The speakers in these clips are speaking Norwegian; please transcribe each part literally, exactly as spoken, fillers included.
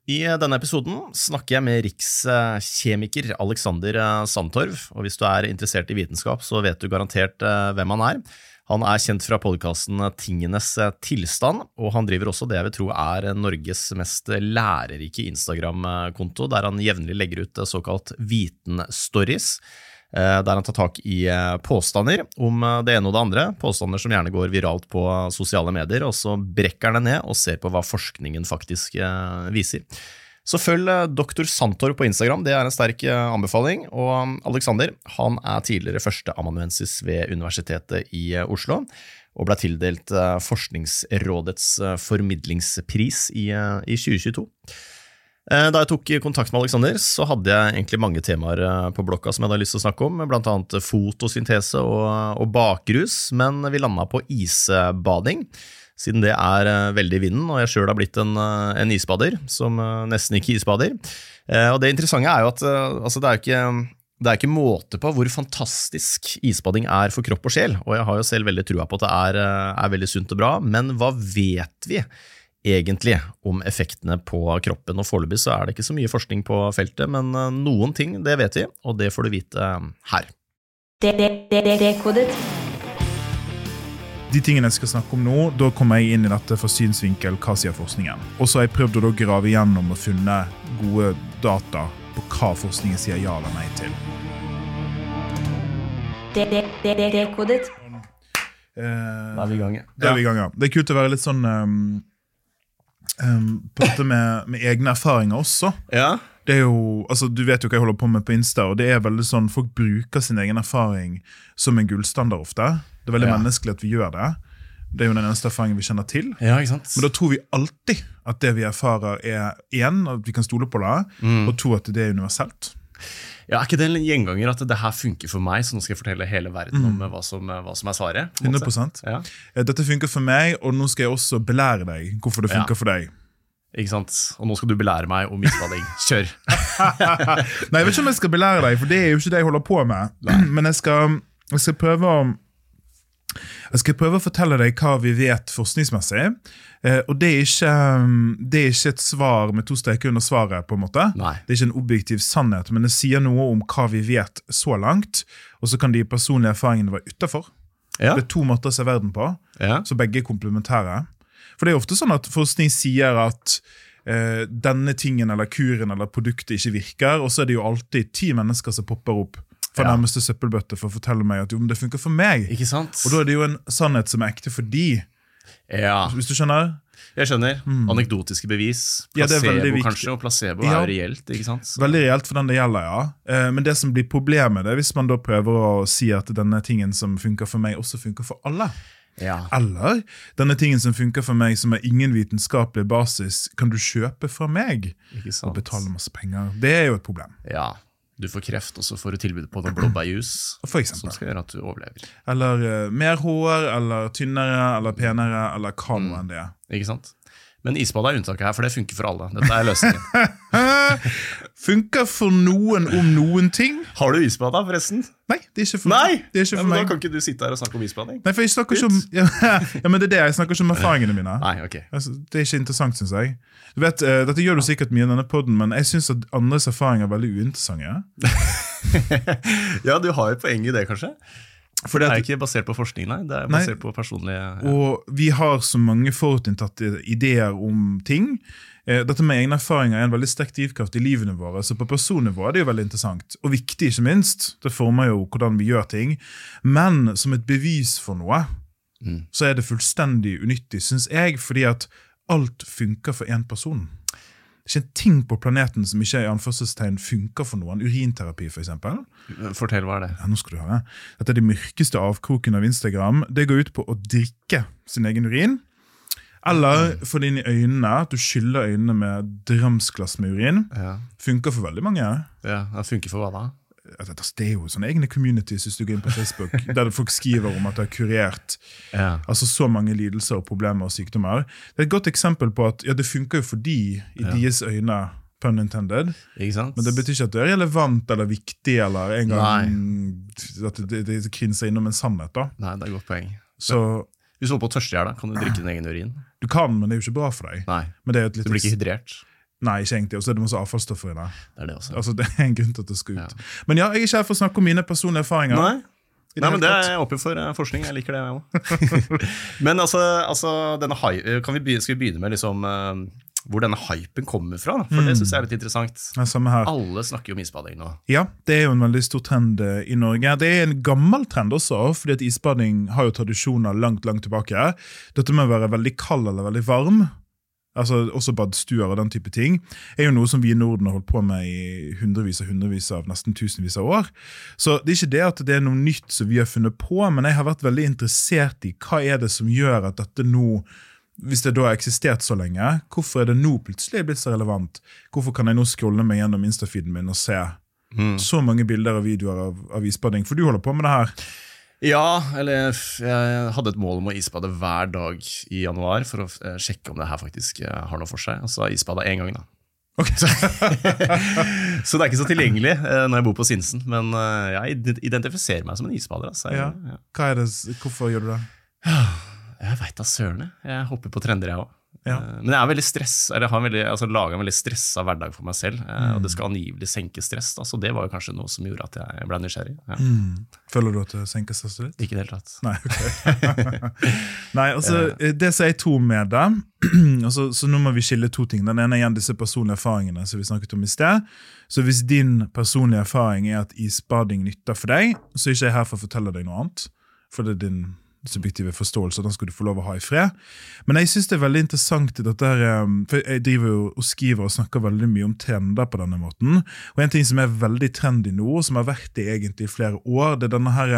I denne episoden snakker jeg med rikskjemiker Alexander Sandtorv, og hvis du er interessert i vitenskap, så vet du garantert hvem han er. Han er kjent fra podcasten Tingenes Tilstand, og han driver også det jeg vil tro er Norges mest lærerike Instagram-konto, der han jevnlig legger ut såkalt vitenstories, der han tar tak i påstander om det ene og det andre, påstander som gjerne går viralt på sosiale medier, og så brekker han det ned og ser på hva forskningen faktisk viser. Så følg doktor Sandtorv på Instagram, det er en sterk anbefaling, og Alexander, han er tidligere førsteamanuensis ved Universitetet i Oslo, og ble tildelt Forskningsrådets formidlingspris i, i tjue tjueto. Da jeg tok kontakt med Alexander, så hadde jeg egentlig mange temaer på blokka som jeg hadde lyst til å snakke om, blant annet fotosyntese og, og bakrus, men vi landet på isbading, siden det er veldig i vinden, og jeg selv har blitt en, en isbader, som nesten ikke isbader. Og det interessante er jo at altså, det er jo ikke... Det er ikke måte på hvor fantastisk isbading er for kropp og sjel, og jeg har jo selv veldig trua på at det er, er veldig sunt og bra, men hva vet vi egentlig om effektene på kroppen? Og foreløpig så er det ikke så mye forskning på feltet, men noen ting, det vet vi, og det får du vite her. Dekodet. De tingene jeg skal snakke om nå, da kommer jeg inn i dette fra synsvinkel, hva sier forskningen? Og så har jeg prøvd å da grave igjennom og funne gode data på hva forskningen sier ja eller nei til. Dekodet. Da er vi i gang. Da er vi i gang, ja. Det er kult å være litt sånn um, um, på dette med, med egne erfaringer også. Ja. Det er jo, altså du vet jo hva jeg holder på med på Insta, og det er veldig sånn, folk bruker sin egen erfaring som en gullstandard ofte. Det er veldig ja. menneskelig at vi gjør det. Det er jo den eneste erfaringen vi kjenner til. Ja, ikke sant? Men da tror vi alltid at det vi erfarer er en, at vi kan stole på det, mm. og to, at det er universelt. Ja, er ikke det en gjenganger at det her funker for meg, så nå skal jeg fortelle hele verden mm. om hva som, hva som er svaret? hundre prosent. Ja. Dette funker for meg, og nå skal jeg også belære deg hvorfor det funker ja. for deg. Ikke sant? Og nå skal du belære meg om isbading. Kjør! Nei, jeg vet ikke om jeg skal belære deg, for det er jo ikke det jeg holder på med. Nei. Men jeg skal, jeg skal prøve å Jeg skal prøve å fortelle deg hva vi vet forskningsmessig, eh, og det er, ikke, det er ikke et svar med to streker under svaret på en måte. Nei. Det er ikke en objektiv sannhet, men det sier noe om hva vi vet så langt, og så kan de personlige erfaringene være utenfor. Ja. Det er to måter å se verden på, ja. så begge er komplementære. For det er ofte sånn at forskning sier at eh, denne tingen eller kuren eller produktet ikke virker, og så er det jo alltid ti mennesker som popper opp for ja. nærmeste søppelbøtte for å fortelle meg at jo, det funker for meg. Ikke sant? Og da er det jo en sannhet som er ekte for de. Ja. Hvis du skjønner? Jeg skjønner. Mm. Anekdotiske bevis. Placebo ja, kanskje, og placebo ja. er jo reelt, ikke sant? Veldig reelt for den det gjelder, ja. Men det som blir problemet det er hvis man da prøver å si at denne tingen som funker for meg også funker for alle. Ja. Eller denne tingen som funker for meg som er ingen vitenskapelig basis, kan du kjøpe fra meg og betale masse penger. Det er jo et problem. Ja. Du får kreft, og så får du tilbud på noe blåbærjus, som skal gjøre at du overlever. Eller uh, mer hår, eller tynnere, eller penere, eller hva noe enn det. Ikke sant? Men isbad er unntaket her, for det funker for alle. Dette er løsningen. Funker for noen om noen ting. Har du isbad da, forresten? Nei, det er ikke for, Nei! Det er ikke for ja, men meg. Da kan ikke du sitte her og snakke om isbading. Nei, for jeg snakker ikke om... Ja, ja, men det er det, jeg snakker ikke om erfaringene mine. Nei, ok. Altså, det er ikke interessant, synes jeg. Du vet, uh, dette gjør du sikkert mye i denne podden, men jeg synes at andres erfaringer er veldig uinteressante. Ja, du har jo poeng i det, kanskje. For det er ikke basert på forskning, nei. Det er basert nei, på personlige... Ja. Og vi har så mange forutinntatte ideer om ting. Dette med egne erfaringer er en veldig sterk drivkraft i livene våre, så på personnivå er det jo veldig interessant. Og viktig, ikke minst. Det former jo hvordan vi gjør ting. Men som et bevis for noe, mm. så er det fullstendig unyttig, synes jeg, fordi at alt funker for en person. Det er ikke en ting på planeten som ikke i anførselstegn funker for noen. Urinterapi, for eksempel. Fortell, hva er det? Ja, nå skal du høre. Dette er de mørkeste avkrokene av Instagram. Det går ut på å drikke sin egen urin. Eller få det inn i øynene, at du skyller øynene med drømsglass med urin. Ja. Funker for veldig mange. Ja, det funker for hva da? Det er jo sånne egne communities hvis du går inn på Facebook, der folk skriver om at det har kurert ja. altså så mange lidelser og problemer og sykdommer. Det er et godt eksempel på at ja, det funker jo for de i ja. deres øyne, pun intended, ikke sant? Men det betyr ikke at det er relevant eller viktig, eller en gang Nei. At det, det, det krinser innom en sannhet. Da. Nei, det er godt poeng. Så, hvis du holder på tørstehjel, kan du drikke din egen urin? Du kan, men det er jo ikke bra for deg. Nei, men det er et litt, du blir ikke hydrert. Nei, ikke egentlig, og så er det masse avfallsstoffer i det. Det er det også. Altså, det er en grunn til at det skal ut. Ja. Men ja, jeg er ikke her for å snakke om mine personlige erfaringer. Nei, I Nei men det hele er tatt. åpen for eh, forskning, jeg liker det jeg også. Men altså, altså denne hy- kan vi begynne, skal vi begynne med liksom, eh, hvor denne hypen kommer fra? Da? For det synes jeg er litt interessant. Ja, samme her. Alle snakker jo om isbading nå. Ja, det er jo en veldig stor trend eh, i Norge. Det er en gammel trend også, fordi at isbading har jo tradisjoner langt, langt tilbake. Dette med å være veldig kald eller veldig varm, altså også badstuer og den type ting, er jo noe som vi i Norden har holdt på med i hundrevis og hundrevis av, nesten tusenvis av år. Så det er ikke det at det er noe nytt som vi har funnet på, men jeg har vært veldig interessert i hva er det som gjør at dette nå, hvis det da har eksistert så lenge, hvorfor er det nå plutselig blitt så relevant? Hvorfor kan jeg nå scrolle meg gjennom Insta-feeden min og se mm. så mange bilder og videoer av, av isbading? For du holder på med det her. Ja, eller jeg hadde et mål om å isbade hver dag i januar for å eh, sjekke om det her faktisk eh, har noe for seg. Og så har jeg isbadet en gang da. Okay. Så det er ikke så tilgjengelig eh, når jeg bor på Sinsen, men eh, jeg identifiserer meg som en isbader. Altså. Jeg, Ja. ja. Hva er det, hvorfor gjør du det? Jeg vet da sørene. Jeg hopper på trender jeg også. Ja. Eh, Men jeg er veldig stress, eller jeg har en veldig, altså, laget en veldig stresset hverdag for meg selv, eh, Mm. og det skal angivelig senke stress, da, så det var jo kanskje noe som gjorde at jeg ble nysgjerrig. Ja. Mm. Føler du at det senker stresset litt? Ikke i det hele tatt. Nei, ok. Nei, altså, det som jeg tror med det, altså, så nå må vi skille to ting. Den ene er igjen disse personlige erfaringene som vi snakket om i sted. Så hvis din personlige erfaring er at isbading nytter for deg, så er ikke jeg her for å fortelle deg noe annet, for det er din subjektive forståelse, og den skal du få lov å ha i fred. Men jeg synes det er veldig interessant dette der, for jeg driver jo og skriver og snakker veldig mye om trender på denne måten, og en ting som er veldig trendy nå, og som har vært det egentlig i flere år, det er denne her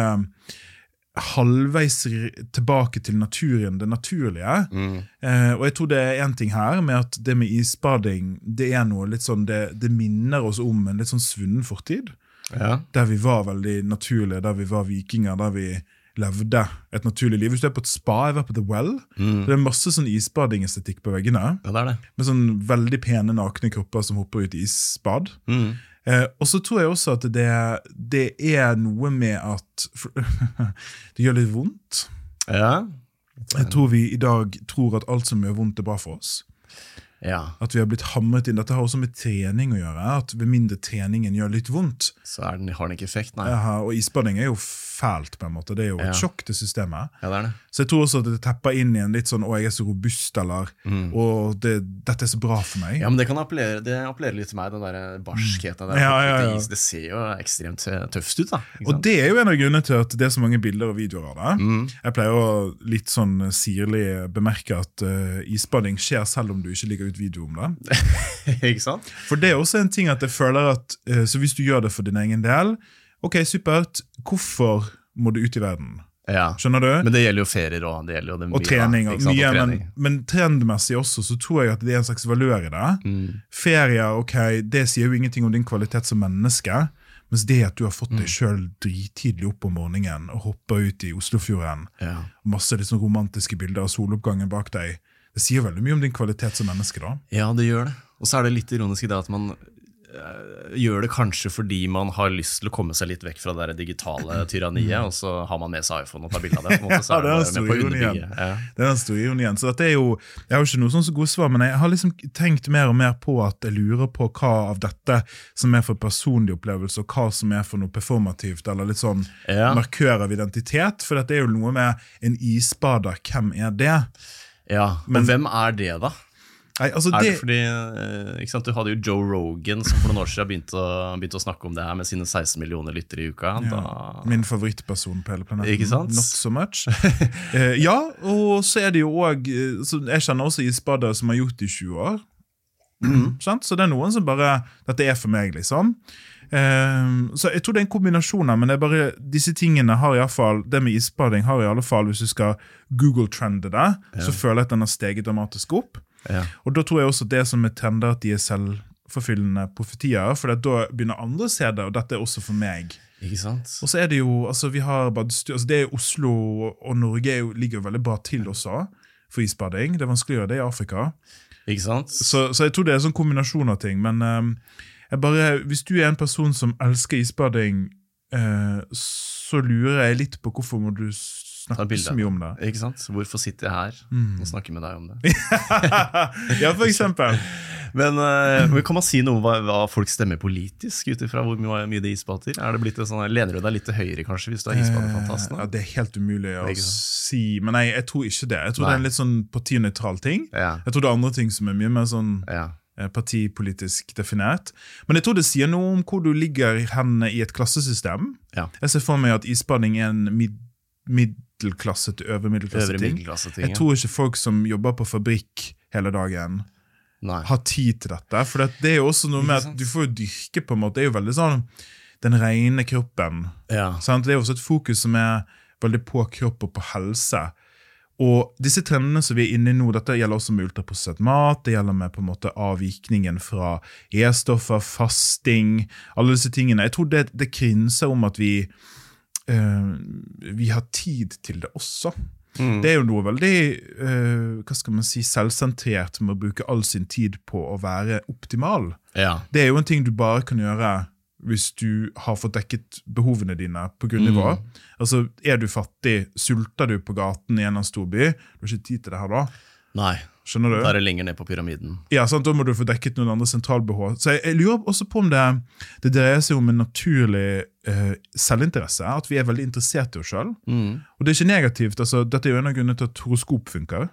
halvveis tilbake til naturen, det naturlige. Mm. Eh, og jeg tror det er en ting her med at det med isbading, det er noe litt sånn, det, det minner oss om en litt sånn svunnen fortid, Ja. der vi var veldig naturlige, der vi var vikinger, der vi levde et naturlig liv. Hvis du er på et spa, jeg var på The Well, Mm. det er masse sånn isbading-estetikk på veggene, Ja, det er det. med sånn veldig pene nakne kropper som hopper ut i isbad. Mm. Eh, og så tror jeg også at det, det er noe med at det gjør litt vondt. Ja. Jeg tror vi i dag tror at alt som gjør vondt er bra for oss. Ja, At vi har blitt hamret inn. Dette har også med trening å gjøre, at ved mindre treningen gjør litt vondt. så er den, har den ikke effekt, nei. Jaha, og isbading er jo fælt på en måte. Det er jo et Ja. sjokk til systemet. Ja, det er det. Så jeg tror også at det tepper inn i en litt sånn, å, jeg er så robust, eller, og det, dette er så bra for meg. Ja, men det kan appellere, det appellerer litt til meg, den der barskheten der. Ja, ja, ja. Det, det ser jo ekstremt tøft ut da. Ikke Og sant? det er jo en av grunnene til at det er så mange bilder og videoer av det. Mm. Jeg pleier å litt sånn sirlig bemerke at uh, isbading skjer selv om du ikke legger ut video om det. Ikke sant? For det er også en ting at jeg føler at, uh, så hvis du gjør det for din egen del, ok, supert, hvorfor må du ut i verden? Ja. Skjønner du? Men det gjelder jo ferier også, det gjelder jo det mye. Og trening, da, og ikke sant? mye, Og men, trening. men trendmessig også, så tror jeg at det er en slags valør i det. Mm. Ferier, ok, det sier jo ingenting om din kvalitet som menneske, mens det at du har fått Mm. deg selv drittidlig opp om morgenen og hopper ut i Oslofjorden, Ja. masse litt sånn romantiske bilder av soloppgangen bak deg, det sier veldig mye om din kvalitet som menneske da. Ja, det gjør det. Og så er det litt ironisk i det at man øh, gjør det kanskje fordi man har lyst til å komme seg litt vekk fra det der digitale tyranniet, og så har man med seg iPhone og tar bilde av det. På en måte, så Ja, det er det den store med på å ironien. underbygge. Ja. Det er den store ironien. Så dette er jo, jeg har jo ikke noe sånn så gode svar, men jeg har liksom tenkt mer og mer på at jeg lurer på hva av dette som er for personlig opplevelse, og hva som er for noe performativt, eller litt sånn Ja. markør av identitet, for dette er jo noe med en isbader, hvem er det? Ja, Men- men hvem er det da? Nei, altså Er det det, fordi, øh, ikke sant, du hadde jo Joe Rogan som for noen år siden begynte å, begynte å snakke om det her med sine seksten millioner lyttere i uka. ja, Da, min favorittperson på hele planeten. Ikke sant? Not so much. eh, ja, og så er det jo også, jeg kjenner også isbader som har gjort det i tjue år. Mhm. Sant? Så det er noen som bare, dette er for meg liksom. Ehm, så jeg tror det er en kombinasjon her, men det er bare, disse tingene har i alle fall, det med isbading har i alle fall, hvis du skal Google-trende det, så føler jeg at den har steget dramatisk opp. ja. Og da tror jeg også det som er trender at de er selvforfyllende profetier, for da begynner andre å se det, og dette er også for meg. Ikke sant? Og så er det jo, altså vi har badstu, altså det er Oslo og Norge er jo, ligger jo veldig bra til også for isbading. Det er vanskeligere det i Afrika. Ikke sant? Så, så jeg tror det er en sånn kombinasjon av ting, men um, jeg bare, hvis du er en person som elsker isbading eh, så lurer jeg litt på hvorfor må du snakke så mye om det. Ikke sant? Hvorfor sitter jeg her mm. og snakker med deg om det? Ja, for eksempel. Men uh, kan man si noe om hva, hva folk stemmer politisk utifra hvor mye, mye det isbader? Er det blitt en sånn, lener du deg litt til høyre kanskje hvis du er isbaderfantast? Ja, det er helt umulig å si, men nei, jeg tror ikke det. Jeg tror nei. Det er en litt sånn partinøytral ting. Ja. Jeg tror det er andre ting som er mye mer sånn ja. partipolitisk definert. Men jeg tror det sier noe om hvor du ligger henne i et klassesystem. Ja. Jeg ser for meg at isbading er en mid middelklasse til øvre middelklasse ting. Jeg tror ikke folk som jobber på fabrikk hele dagen Nei. har tid til dette, for det er jo også noe med at du får jo dyrke på en måte, det er jo veldig sånn den rene kroppen. Ja. Sant? Det er også et fokus som er veldig på kropp og på helse. Og disse trendene som vi er inne i nå, dette gjelder også med ultraprosessert mat, det gjelder med på en måte avvikningen fra E-stoffer, fasting, alle disse tingene. Jeg tror det, det krinser om at vi Uh, vi har tid til det også. Mm. Det er jo noe veldig uh, hva skal man si, selvsentrert med å bruke all sin tid på å være optimal. Ja. Det er jo en ting du bare kan gjøre hvis du har fått dekket behovene dine på grunnivå. Mm. Altså, er du fattig, sulter du på gaten i en eller annen storby, du har ikke tid til det her da. Nei, skjønner du? Da er det lenger ned på pyramiden. Ja, sant, da må du få dekket noen andre sentralbehov. Så jeg, jeg lurer også på om det, det dreier seg om en naturlig eh, selvinteresse, at vi er veldig interessert i oss selv. Mm. Og det er ikke negativt, altså, dette er jo en av grunnene til at horoskop funker.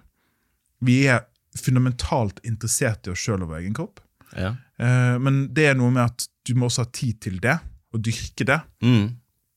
Vi er fundamentalt interessert i oss selv og vår egen kropp. Ja. Eh, men det er noe med at du må også ha tid til det, og dyrke det. Mm.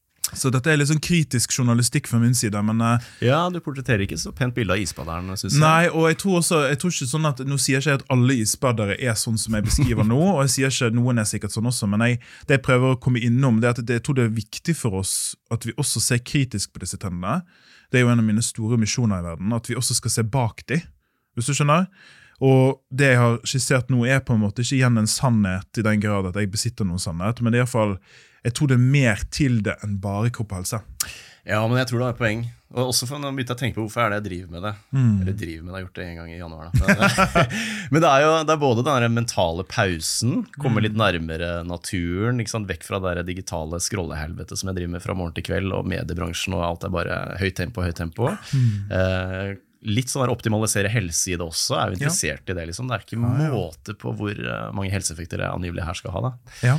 Så dette er litt sånn kritisk journalistikk fra min side, men uh, ja, du portretterer ikke så pent bilde av isbaderen, synes jeg. Nei, og jeg tror også, jeg tror ikke sånn at, nå sier jeg ikke at alle isbadere er sånn som jeg beskriver nå, og jeg sier ikke at noen er sikkert sånn også, men jeg, det jeg prøver å komme innom, det er at det, jeg tror det er viktig for oss at vi også ser kritisk på disse trendene. Det er jo en av mine store misjoner i verden, at vi også skal se bak de, hvis du skjønner. Og det jeg har skissert nå er på en måte ikke igjen en sannhet i den grad at jeg besitter noen sannhet, men det er i hvert fall, jeg tror det er mer til det enn bare kropp og helse. Ja, men jeg tror det er et poeng. Og også for å begynne å tenke på hvorfor er det jeg driver med det. Mm. Eller driver med det, jeg har gjort det en gang i januar. Da. Men, men det er jo det er både den mentale pausen, komme litt nærmere naturen, ikke sant? Vekk fra det digitale scrollehelvete som jeg driver med fra morgen til kveld, og mediebransjen og alt er bare høyt tempo, høyt tempo. Mm. Eh, litt sånn der optimalisere helse i det også, er jo interessert ja. I det liksom. Det er ikke ja, ja. Måte på hvor mange helseeffekter jeg angivelig her skal ha da. Ja.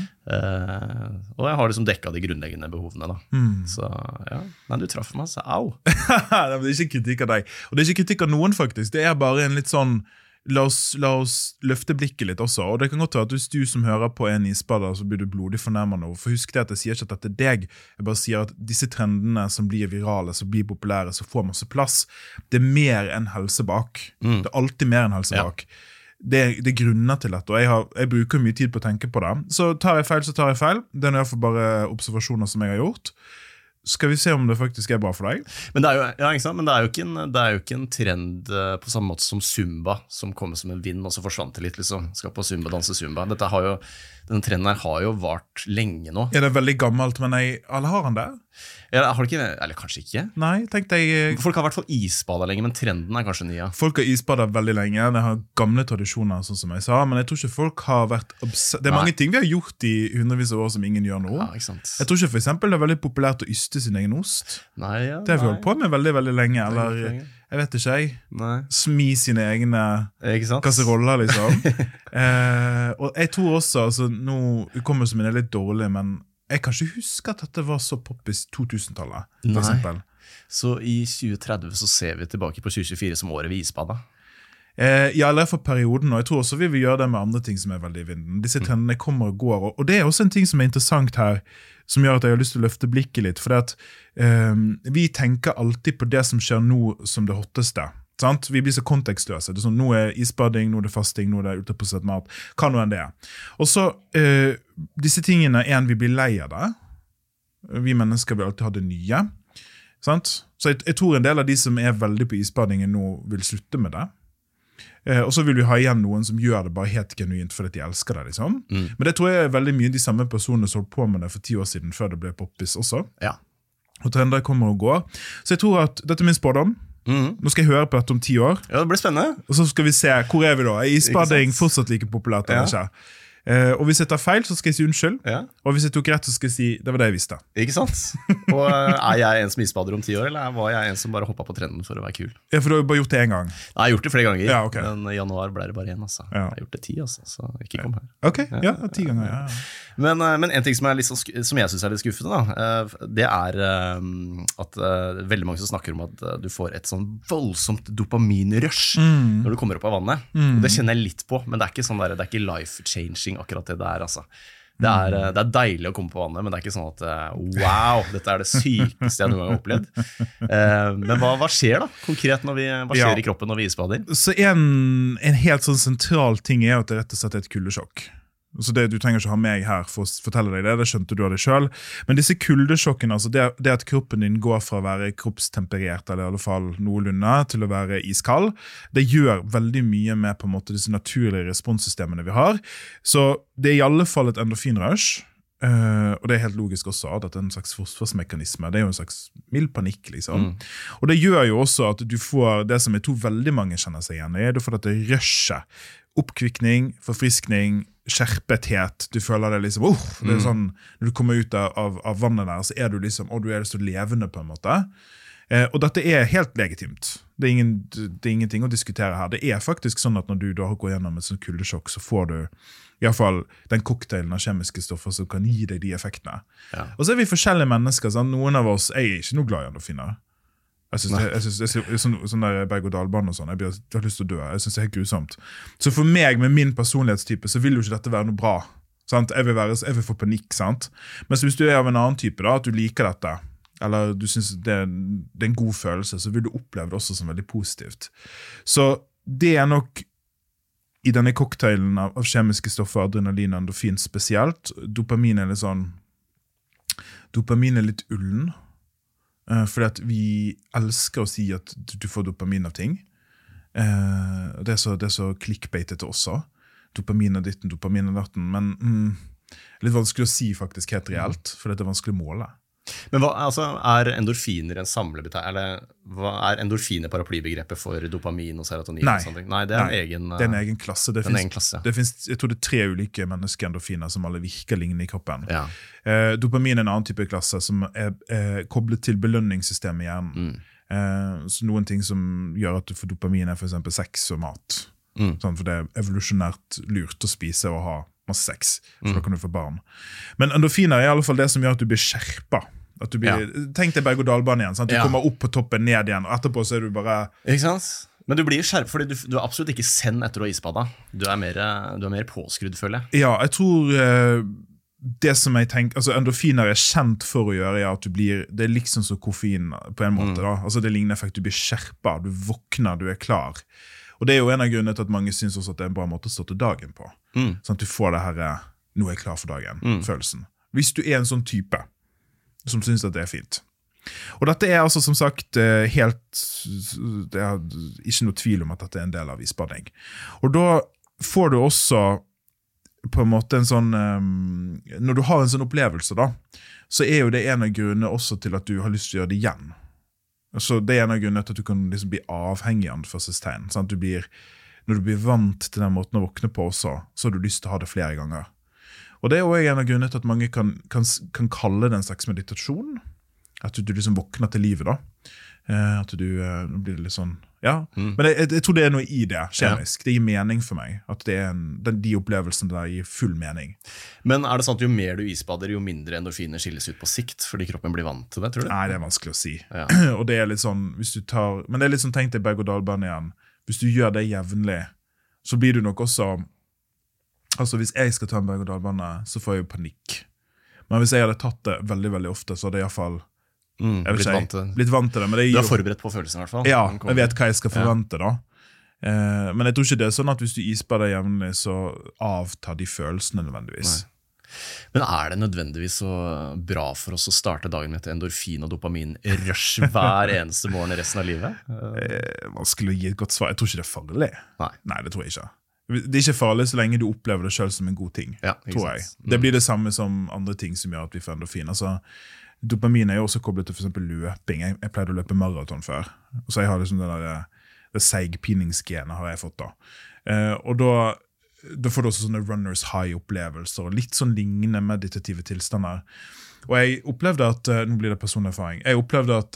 Uh, og jeg har liksom dekket de grunnleggende behovene da. Mm. Så ja, nei, du traff meg, så au. Det er ikke kritikk av deg, og det er ikke kritikk av noen faktisk, det er bare en litt sånn, la oss, la oss løfte blikket litt også, og det kan godt være at hvis du som hører på en isbader, så blir du blodig fornærmet nå, for husk det at jeg sier ikke at dette er deg, jeg bare sier at disse trendene som blir virale, som blir populære, som får masse plass, det er mer enn helse bak. Mm. Det er alltid mer enn helse bak. Ja. Det, det er grunner til dette, og jeg, har, jeg bruker mye tid på å tenke på det. Så tar jeg feil, så tar jeg feil. Det er i hvert fall bare observasjoner som jeg har gjort. Skal vi se om det faktisk er bra for deg? Men det er jo, ja, ikke sant? Men det er jo ikke en, det er jo ikke en trend på samme måte som Zumba, som kommer som en vind, og så forsvant det litt, liksom. Skal på Zumba, danse Zumba. Dette har jo, den trenden her har jo vart lenge nå. Ja, det er veldig gammelt, men jeg, alle har han det? Ja, har det ikke, eller kanskje ikke? Nei, tenkte jeg... Folk har i hvert fall isbadet lenge, men trenden er kanskje nye. Folk har isbadet veldig lenge, det har gamle tradisjoner, sånn som jeg sa, men jeg tror ikke folk har vært... Det er Nei. Mange ting vi har gjort i hundrevis av år som ingen gjør nå. Ja, ikke sant. Jeg tror ikke for eksempel det er veldig populært å yste sin egen ost. Nei, ja, det har vi holdt på med veldig, veldig lenge, eller... Jeg vet ikke, jeg. Nei. Smi sine egne kasseroller, liksom. eh, og jeg tror også, altså, nå hukommelsen min er litt dårlig, men jeg kan ikke huske at dette var så poppis to tusen-tallet, for eksempel. Så i tjue tretti så ser vi tilbake på tjue tjuefire som året vi isbadet? Eh, ja, eller for perioden, og jeg tror også vi vil gjøre det med andre ting som er veldig i vinden. Disse trendene kommer og går, og det er også en ting som er interessant her, som gjør at jeg har lyst til å løfte blikket litt, for at, eh, vi tenker alltid på det som skjer nå som det hotteste. Sant? Vi blir så kontekstløse. Det er sånn, nå er isbading, nå er det fasting, nå er det ultraprosessert mat. Hva nå enn det er. Og så, eh, disse tingene er en vi blir lei av det. Vi mennesker vil alltid ha det nye. Sant? Så jeg, jeg tror en del av de som er veldig på isbadingen nå vil slutte med det. Eh, og så vil vi ha igjen noen som gjør det bare helt genuint fordi de elsker det, liksom. Mm. Men det tror jeg er veldig mye de samme personene som holdt på med det for ti år siden, før det ble poppis også. Ja. Og trender kommer og går. Så jeg tror at dette er min spådom. Mm. Nå skal jeg høre på dette om ti år. Ja, det blir spennende. Og så skal vi se, hvor er vi da? Er isbading fortsatt like populært eller ikke? Eh, og hvis jeg tar feil, så skal jeg si unnskyld. Ja. Og hvis jeg tok rett, så skal jeg si det var det jeg visste. Ikke sant? Og er jeg en som isbader om ti år, eller var jeg en som bare hoppet på trenden for å være kul? Ja, for du har jo bare gjort det en gang. Nei, jeg har gjort det flere ganger, Ja, ok. men i januar ble det bare en. Altså. Ja. Jeg har gjort det ti, altså, så ikke kom her. Ok, ja, ti ganger. Ja, ja. Men, eh, men en ting som, er litt sånn sk- som jeg synes er litt skuffende, da, eh, det er eh, at eh, veldig mange som snakker om at eh, du får et sånn voldsomt dopaminrush Mm. når du kommer opp av vannet. Og det kjenner jeg litt på, men det er ikke, sånn der, det er ikke life-changing akkurat det der. Altså. Det, er, eh, det er deilig å komme på vannet, men det er ikke sånn at eh, wow, dette er det sykeste jeg noen gang har opplevd. Eh, men hva, hva skjer da, konkret, når vi, hva skjer Ja. i kroppen når vi isbader? Så en, en helt sånn sentral ting er at det rett og slett er et kuldesjokk. Så det, du trenger ikke ha meg her for å fortelle deg det, det skjønte du av det selv. Men disse kuldesjokkene, altså det, det at kroppen din går fra å være kroppstemperert, eller i alle fall noenlunde, til å være iskald, det gjør veldig mye med på en måte disse naturlige responssystemene vi har. Så det er i alle fall et endorfinrush, uh, og det er helt logisk også at det er en slags forsvarsmekanisme, det er jo en slags mild panikk, liksom. Mm. Og det gjør jo også at du får det som jeg tror veldig mange kjenner seg igjen i, du får dette rushet, oppkvikning, forfriskning, skjerpethet, du føler det liksom, oh, det er sånn, når du kommer ut av, av, av vannet der, så er du liksom, og du er så levende på en måte. Eh, og dette er helt legitimt. Det er, ingen, det er ingenting å diskutere her. Det er faktisk sånn at når du da går gjennom et sånt kuldesjokk, så får du i hvert fall den cocktailen av kjemiske stoffer som kan gi deg de effektene. Ja. Og så er vi forskjellige mennesker, sånn. Noen av oss er ikke noe glad i endorfiner. Jeg synes, det, jeg synes, jeg synes sånn, sånn der berg-og-dal-bane og sånn, jeg, blir, jeg har lyst til å dø, jeg synes det er helt grusomt. Så for meg, med min personlighetstype, så vil jo ikke dette være noe bra. Sant? Jeg, vil være, jeg vil få panikk, sant? Men hvis du er av en annen type, da, at du liker dette, eller du synes det, det er en god følelse, så vil du oppleve det også som veldig positivt. Så det er nok i denne cocktailen av, av kjemiske stoffer, adrenalin og endorfin spesielt. Dopamin er litt sånn, dopamin er litt ullen, Uh, fordi at vi elsker å si at du får dopamin av ting. Uh, det, er så, det er så clickbaitete også. Dopamin er ditten, dopamin er datten. Men mm, litt vanskelig å si faktisk helt reelt, for det er vanskelig å måle. Men hva, altså, er endorfiner en samlebetegnelse, eller hva er endorfiner paraplybegrepet for dopamin og serotonin? Nei, og sånne ting? Nei, det er nei, en egen, det er en egen klasse. Det, en finnes, egen klasse. det finnes, jeg tror det er tre ulike menneskeendorfiner som alle virker lignende i kroppen. Ja. Eh, dopamin er en annen type klasse som er, er koblet til belønningssystemet i hjernen. Mm. Eh, så noen ting som gjør at du får dopamin er for eksempel sex og mat. Mm. Sånn, for det er evolusjonært lurt å spise og ha masse sex, for mm. da kan du få barn. Men endorfiner er i alle fall det som gjør at du blir skjerpet. At du blir, ja. Tenk deg berg-og-dal-bane igjen, sant? Du ja. kommer opp på toppen, ned igjen, og etterpå så er du bare... Ikke sant? Men du blir skjerp, fordi du, du er absolutt ikke send etter å ha isbada. Du er mer, du er mer påskrudd, føler jeg. Ja, jeg tror eh, det som jeg tenker, altså endorfiner er kjent for å gjøre, ja, at du blir, det er liksom så koffein på en måte, mm. da. Altså det ligner effekt, du blir skjerpet, du våkner, du er klar. Og det er jo en av grunnene til at mange synes også at det er en bra måte å starte dagen på. Mm. Sånn at du får det her, nå er jeg klar for dagen, mm. følelsen. Hvis du er en sånn type, som synes at det er fint. Og dette er altså som sagt helt, det er ikke noe tvil om at dette er en del av isbading. Og da får du også på en måte en sånn, når du har en sånn opplevelse da, så er jo det en av grunnene også til at du har lyst til å gjøre det igjen. Så det er en av grunnene til at du kan liksom bli avhengig av anførselstegn. Sånn at du blir, når du blir vant til den måten å våkne på også, så har du lyst til å ha det flere ganger. Og det er også en av grunnene til at mange kan, kan, kan kalle det en slags meditasjon. At du, du liksom våkner til livet da. Eh, at du, eh, nå blir det litt sånn, ja. Mm. Men jeg, jeg tror det er noe i det, kjemisk. Ja. Det gir mening for meg. At det er en, den, de opplevelsene der gir full mening. Men er det sånn at jo mer du isbader, jo mindre endorfiner skilles ut på sikt, fordi kroppen blir vant til det, tror du? Nei, det er vanskelig å si. Ja. Og det er litt sånn, hvis du tar, men det er litt sånn, tenk deg berg-og-dal-bane igjen. Hvis du gjør det jevnlig, så blir du nok også... Altså hvis jeg skal ta en berg-og-dal-bane, så får jeg jo panikk. Men hvis jeg hadde tatt det veldig, veldig ofte, så hadde jeg i hvert fall mm, blitt, si, vant blitt vant til det. Men det er jo, du er forberedt på følelsen i hvert fall. Ja, jeg vet hva jeg skal forvente da. Eh, men jeg tror ikke det er sånn at hvis du isbader jevnlig, så avtar de følelsene nødvendigvis. Nei. Men er det nødvendigvis så bra for oss å starte dagen med et endorfin og dopamin rush hver eneste morgen i resten av livet? Eh, vanskelig å gi et godt svar. Jeg tror ikke det er farlig. Nei, Nei det tror jeg ikke. Det er ikke farlig så lenge du opplever det selv som en god ting, ja, tror jeg. Mm. Det blir det samme som andre ting som gjør at vi får endorfin. Altså, dopamin er jo også koblet til for eksempel løping. Jeg, jeg pleide å løpe maraton før. Og så jeg har liksom det der, det seigpiningsgenet har jeg fått da. Eh, og da da får du også sånne runners high-opplevelser, og litt sånn lignende meditative tilstander. Og jeg opplevde at, nå blir det personlig erfaring, jeg opplevde at,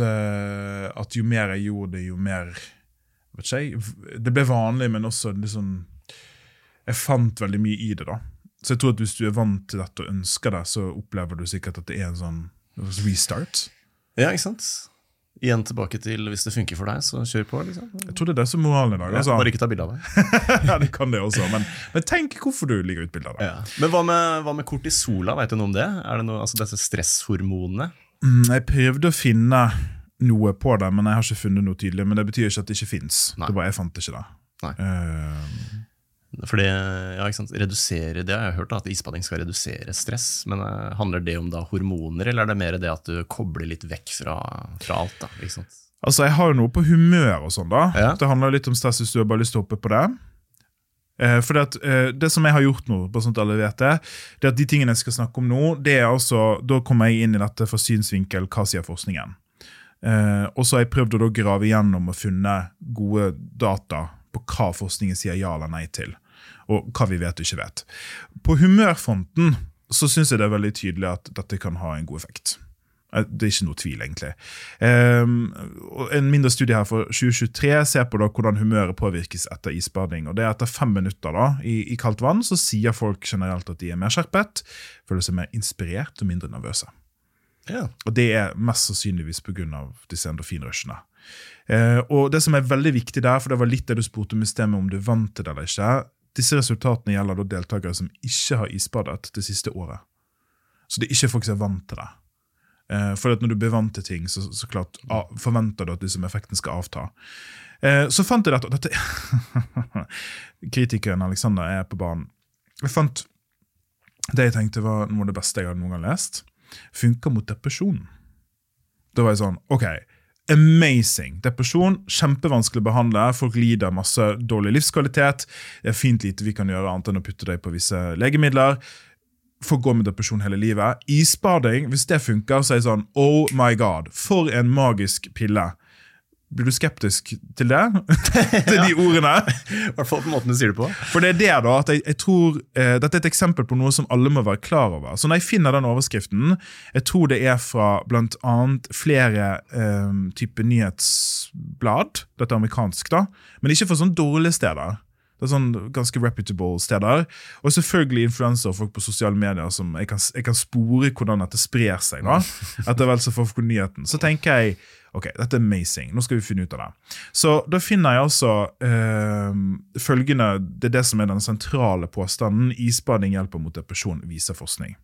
at jo mer jeg gjorde det, jo mer, vet ikke jeg, det ble vanlig, men også liksom, jeg fant veldig mye i det da. Så jeg tror at hvis du er vant til dette og ønsker det, så opplever du sikkert at det er en sånn restart. Ja, ikke sant? Igjen tilbake til, hvis det funker for deg, så kjør på, liksom. Jeg tror det er det som er moralen i dag. Altså. Ja, bare ikke ta bilde av deg. Ja, det kan det også, men, men tenk hvorfor du ligger ut bilder av deg. Ja. Men hva med, hva med kortisola, vet du noe om det? Er det noe, altså disse stresshormonene? Mm, jeg prøvde å finne noe på det, men jeg har ikke funnet noe tydelig, men det betyr ikke at det ikke finnes. Nei. Det bare, jeg fant ikke det. Nei. Uh, Fordi, ja, ikke sant, redusere det, jeg har hørt da, at isbading skal redusere stress, men uh, handler det om da hormoner, eller er det mer det at du kobler litt vekk fra, fra alt da, ikke sant? Altså, jeg har jo noe på humør og sånn da. Ja. Det handler litt om stress hvis du har bare lyst til å hoppe på det. Uh, for det, at, uh, det som jeg har gjort nå, bare sånn at alle vet det, det er at de tingene jeg skal snakke om nå, det er altså, da kommer jeg inn i dette fra synsvinkel, hva sier forskningen? Uh, og så har jeg prøvd å da grave igjennom og funne gode data på hva forskningen sier ja eller nei til, og hva vi vet og ikke vet. På humørfronten så synes jeg det er veldig tydelig at dette kan ha en god effekt. Det er ikke noe tvil, egentlig. Um, en mindre studie her for tjue tjuetre ser på da hvordan humøret påvirkes etter isbading, og det er etter fem minutter da, i, i kaldt vann, så sier folk generelt at de er mer skjerpet, føler seg mer inspirert og mindre nervøse. Ja. Og det er mest sannsynligvis på grunn av disse endorfinrushene. Eh, og det som er veldig viktig der, for det var litt det du spurte om i stemmen om du er vant til det eller ikke, disse resultatene gjelder da deltakere som ikke har isbadet det siste året. Så det er ikke folk som er vant til det. Eh, for at når du blir vant til ting, så, så klart ah, forventer du at liksom, effekten skal avta. Eh, så fant jeg dette, dette kritikeren Alexander er på banen. Jeg fant det jeg tenkte var noe av det beste jeg hadde noen gang lest. Funker mot depresjon. Da var jeg sånn, ok, amazing. Depresjon, kjempevanskelig å behandle. Folk lider masse dårlig livskvalitet. Det er fint lite vi kan gjøre annet enn å putte deg på visse legemidler. Folk går med depresjon hele livet. Isbading, hvis det funker, så er jeg sånn, oh my god, for en magisk pille. Blir du skeptisk til det? Til de ordene? I hvert fall på måten du sier det på. For det er det da, at jeg, jeg tror, eh, dette er et eksempel på noe som alle må være klar over. Så når jeg finner den overskriften, jeg tror det er fra blant annet flere eh, type nyhetsblad, dette er amerikansk da, men ikke for sånn dårlige steder. Det er sånn ganske reputable steder. Og selvfølgelig influencer og folk på sosiale medier som jeg kan, jeg kan spore hvordan dette sprer seg da, etter vel så folk på nyheten. Så tenker jeg, ok, dette er amazing, nå skal vi finne ut av det. Så da finner jeg altså eh, følgende, det er det som er den sentrale påstanden, isbading hjelper mot depresjon, viser forskning.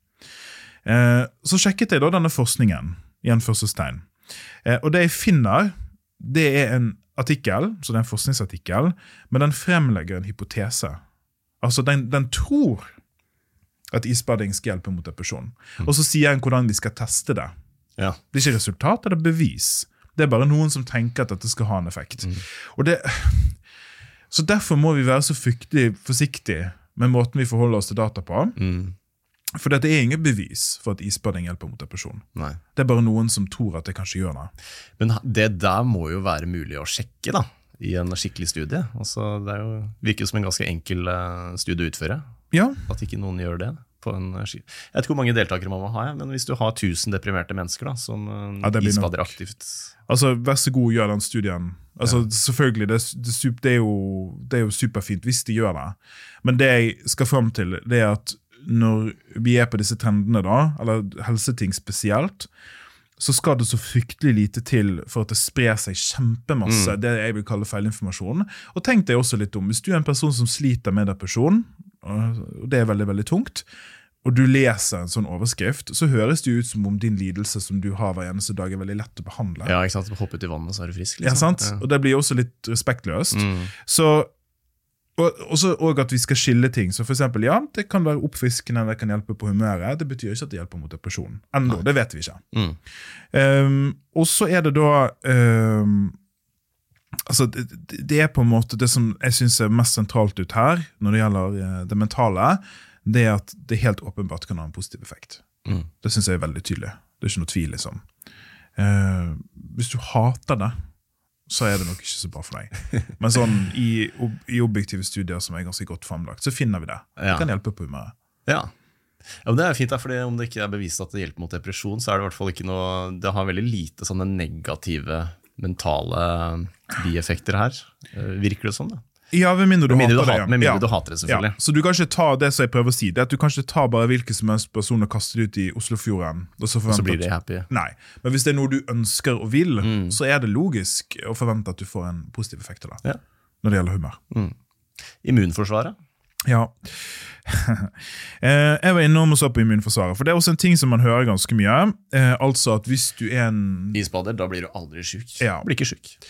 Eh, så sjekket jeg da denne forskningen, i en førstestegn. Eh, og det jeg finner, det er en artikkel, så det er en forskningsartikkel, men den fremlegger en hypotese. Altså, den, den tror at isbading skal hjelpe mot depresjon. Mm. Og så sier den hvordan vi skal teste det. Ja. Det er ikke resultat, det er bevis. Det er bare noen som tenker at dette skal ha en effekt. Mm. Og det, så derfor må vi være så fryktelig forsiktige med måten vi forholder oss til data på. Mm. For det er ingen bevis for at isbading hjelper mot depresjon. Nei. Det er bare noen som tror at det kanskje gjør det. Men det der må jo være mulig å sjekke da, i en skikkelig studie. Altså, det er jo, virker som en ganske enkel studie å utføre. Ja. At ikke noen gjør det. På en, jeg vet ikke hvor mange deltakere man må ha, men hvis du har tusen deprimerte mennesker da, som ja, isbader aktivt. Altså, vær så god, gjør den studien. Altså, ja. Selvfølgelig, det, det, det, er jo, det er jo superfint hvis de gjør det. Men det jeg skal frem til, det er at når vi er på disse trendene da, eller helseting spesielt, så skal det så fryktelig lite til for at det sprer seg kjempemasse, mm. det jeg vil kalle feilinformasjon. Og tenk deg også litt om, hvis du er en person som sliter med depresjon, og det er veldig, veldig tungt, og du leser en sånn overskrift, så høres det ut som om din lidelse som du har hver eneste dag er veldig lett å behandle. Ja, ikke sant? Hoppe ut i vannet, så er du frisk. Liksom. Ja, sant? Ja. Og det blir også litt respektløst. Mm. Så Og også og at vi skal skille ting. Så for eksempel, ja, det kan være oppfriskende, det kan hjelpe på humøret. Det betyr ikke at det hjelper mot depresjon. Enda, det vet vi ikke. Mm. Um, og så er det da, um, altså det, det er på en måte det som jeg synes er mest sentralt ut her, når det gjelder uh, det mentale, det er at det helt åpenbart kan ha en positiv effekt. Mm. Det synes jeg er veldig tydelig. Det er ikke noe tvil, liksom. Uh, hvis du hater det, så er det nok ikke så bra for deg. Men sånn, i, i objektive studier som er ganske godt fremlagt, så finner vi det. Det kan hjelpe på humøret. Ja. Ja, men det er fint, da, fordi om det ikke er bevist at det hjelper mot depresjon, så er det i hvert fall ikke noe, det har veldig lite sånne negative mentale bieffekter her. Virker det sånn da? Ja, med mindre du, med mindre hater, du, hat, det, med mindre ja. du hater det, selvfølgelig. Ja. Så du kan ikke ta det som jeg prøver å si, det er at du kan ikke ta bare hvilken som helst person og kaste det ut i Oslofjorden. Og så, og så blir de happy. Nei, men hvis det er noe du ønsker og vil, mm. så er det logisk å forvente at du får en positiv effekt av det, ja. når det gjelder humør. Mm. Immunforsvaret? Ja. Jeg var innom og så på immunforsvaret, for det er også en ting som man hører ganske mye. Altså at hvis du er en... Isbader, da blir du aldri syk. Ja. Du blir ikke syk.